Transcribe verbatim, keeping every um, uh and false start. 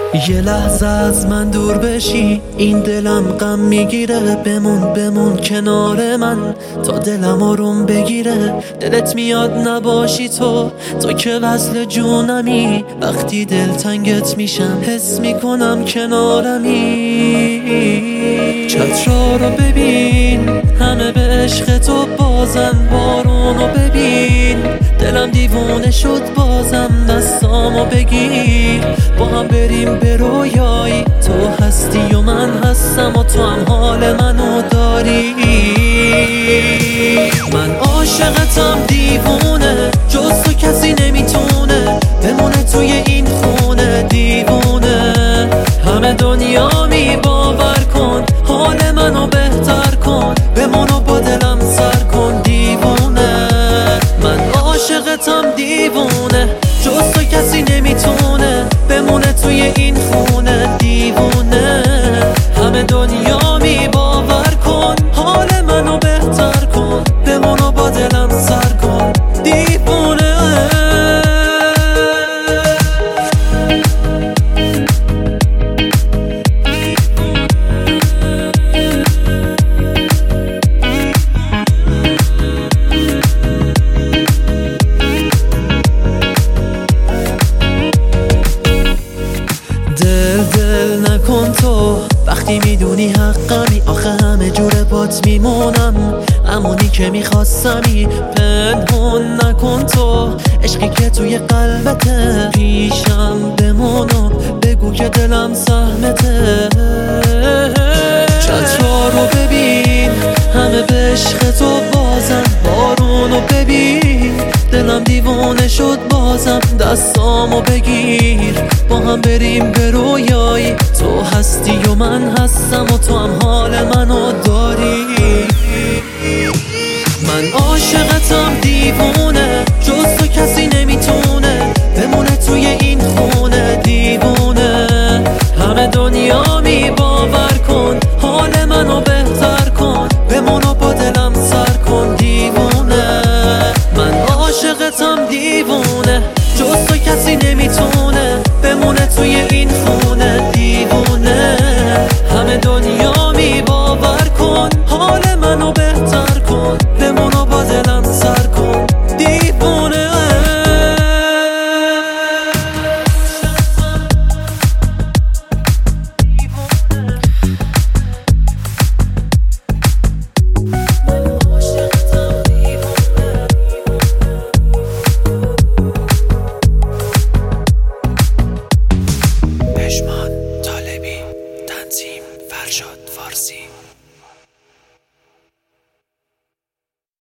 یه لحظه از من دور بشی این دلم غم میگیره. بمون بمون کنار من تا دلم آروم بگیره. دلت میاد نباشی تو تو که وصل جونمی. وقتی دلتنگت میشم حس میکنم کنارمی. چترا رو ببین همه به عشق تو بازن. بارونو ببین دلم دیوونه شد بازم. دستامو بگیر با هم بریم به رویایی. تو هستی و من هستم و تو هم حال منو داری. من عاشقتم دیوونه جز تو کسی نمیتونه بمونه توی این خونه. دیوونه همه دنیا می باور کن حال منو بهتر کن. بمونو با دلم سر کن دیوونه. من عاشقتم دیوونه جز تو کسی نمیتونه بمونه توی این خونه. دیوونه همه دنیا می باور کن حال منو بهتر کن. بمونو با دلم سر کن دیوونه. دل دل نکن تو وقتی میدونی حقمی. آخه همه جور بات میمونم همونی که میخواستمی. پنهون نکن تو عشقی که توی قلبته. پیشم بمونو بگو که دلم سهمته. چترا رو ببین همه به عشق تو بازن. بارونو ببین دلم دیوانه شد بازم. دستامو بگیر با هم بریم به رویایی. تو هستی و من هستم و تو هم حال منو داری. من عاشقتم دیوونه جز تو کسی نمیتونه بمونه توی این خونه. دیوونه همه دنیا می باور کن حال منو بهتر کن. بمونو با دلم سر کن دیوونه. من عاشقتم دیوونه جز تو کسی نمیتونه بمونه توی این خونه. دیوونه همه دنیا می باور کن حال منو بهتر کن. بمونو با دلم سر کن دیوونه. پژمان طالبی تنظیم فرشاد فارسی.